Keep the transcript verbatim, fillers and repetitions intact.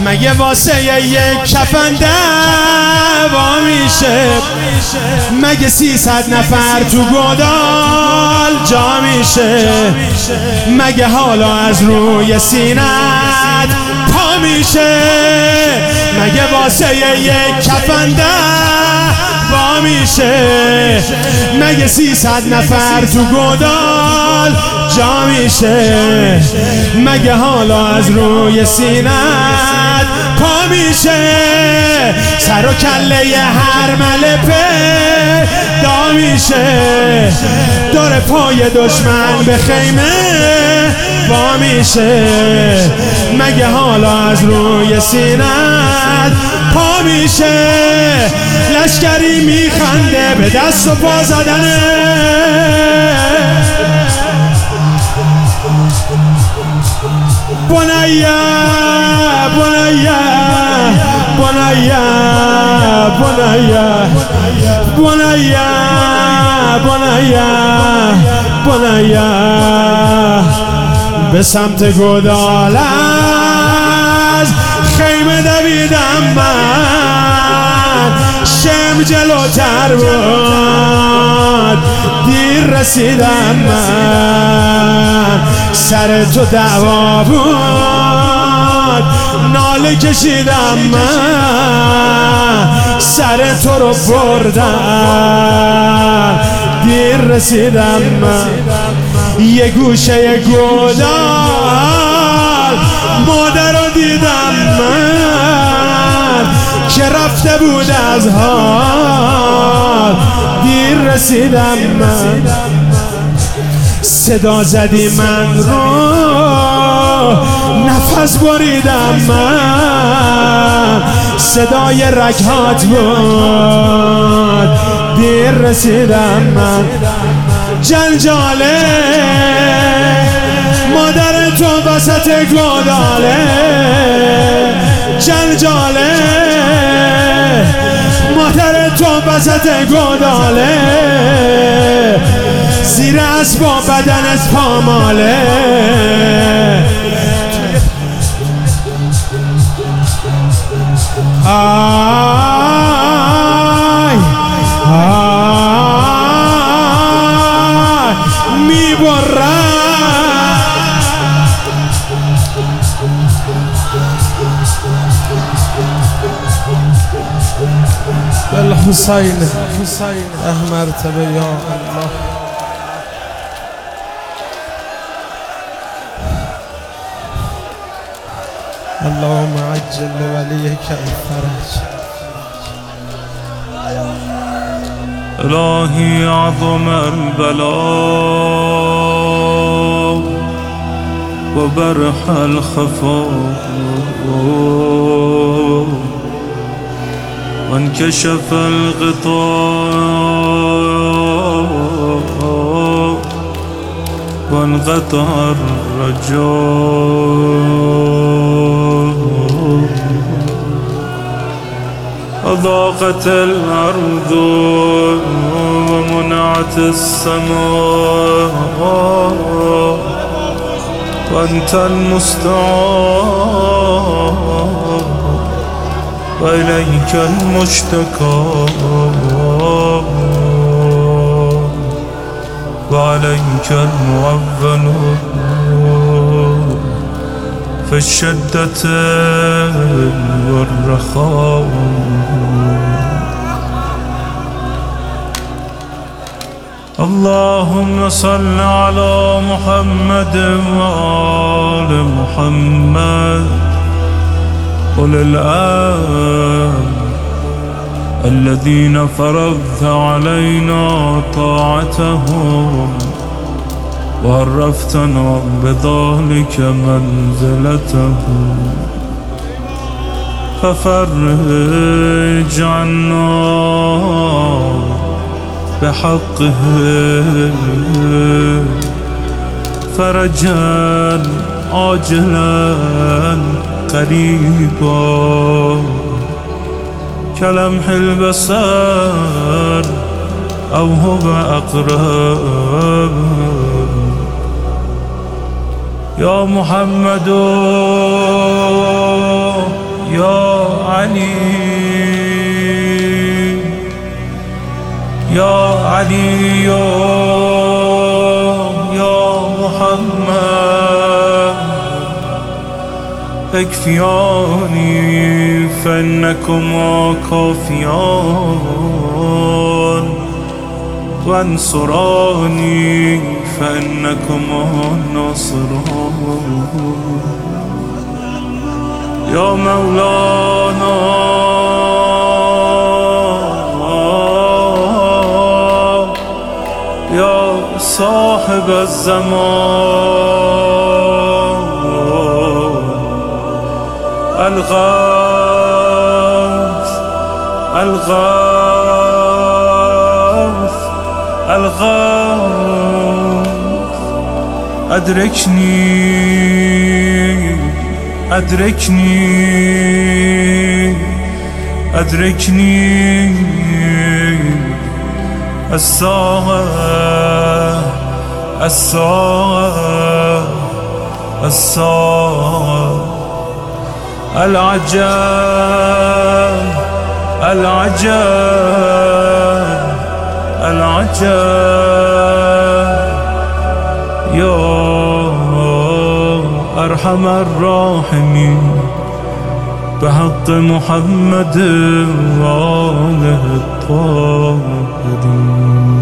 مگه واسه یک کفن دعوا میشه؟ مگه سیصد نفر تو گودال جا میشه؟ مگه حالا از روی سینت پا میشه؟ مگه واسه یک کفن دعوا میشه؟ مگه سیصد نفر تو گودال جا میشه؟ مگه حالا از روی سینت پا میشه؟ سر و کله هر مله پیدا میشه؟ دور پای دشمن به خیمه وا میشه؟ مگه حالا از روی سینت پا میشه؟ لشکری میخنده به دست و پا زدنه، بنیا بنیا بنیا بنیا بنیا بنیا بنیا به سمت گودال از خیمه دویدم من، شم جلوتر بود دیر رسیدم من، سر تو دعوا بود ناله کشیدم من، سر تو رو بردم دیر رسیدم من. یه گوشه گودال مادر رو دیدم من که رفته بود از حال دیر رسیدم من. صدا زدی من رو نفس بریدم من، صدای رگهات بود دیر رسیدم من. جنجاله مادر تو وسط گوداله، جنجاله مادر تو وسط گوداله، زیر اسبا بدنت پاماله. آی آی میبرم بالحسین احمرتبه یا الله. اللهم عجل لوليك الفرج. الهی اعظم البلاء و برح الخفاء و انکشف الغطاء و انقطع الرجاء أضاقت الأرض ومنعت السماء وأنت المستعان وإليك المشتكى وعليك المعول في الشدة والرخاء. اللهم صل على محمد وآل محمد أولي الأمر الذين فرضت علينا طاعتهم وعرفتنا بذلك منزلتهم، ففرج عنا بحقهم فرجا عاجلا قريبا كلمح البصر أو هو أقرب. يا محمد علي يا علي يا محمد اكفياني فإنكما كافيان وانصراني فإنكما ناصران يا مولانا يا صاحب الزمان الغاث الغاث الغاث أدركني أدركني أدركني الساعة الساعة الساعة العجب العجب العجب يا أرحم الراحمين بحق محمد وآله الطاهرين.